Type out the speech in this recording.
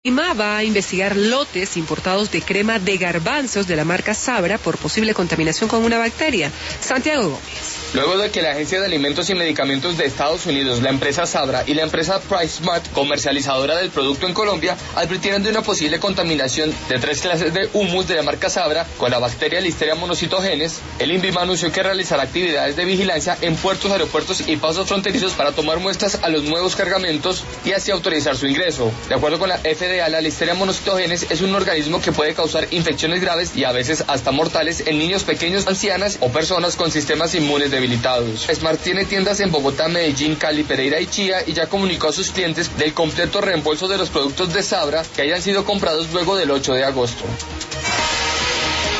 IMA va a investigar lotes importados de crema de garbanzos de la marca Sabra por posible contaminación con una bacteria. Santiago Gómez. Luego de que la Agencia de Alimentos y Medicamentos de Estados Unidos, la empresa Sabra y la empresa PriceSmart, comercializadora del producto en Colombia, advirtieron de una posible contaminación de 3 clases de humus de la marca Sabra con la bacteria Listeria monocytogenes, el INVIMA anunció que realizará actividades de vigilancia en puertos, aeropuertos y pasos fronterizos para tomar muestras a los nuevos cargamentos y así autorizar su ingreso. De acuerdo con la FDA, la Listeria monocytogenes es un organismo que puede causar infecciones graves y a veces hasta mortales en niños pequeños, ancianas o personas con sistemas inmunes debilitados. Smart tiene tiendas en Bogotá, Medellín, Cali, Pereira y Chía y ya comunicó a sus clientes del completo reembolso de los productos de Sabra que hayan sido comprados luego del 8 de agosto.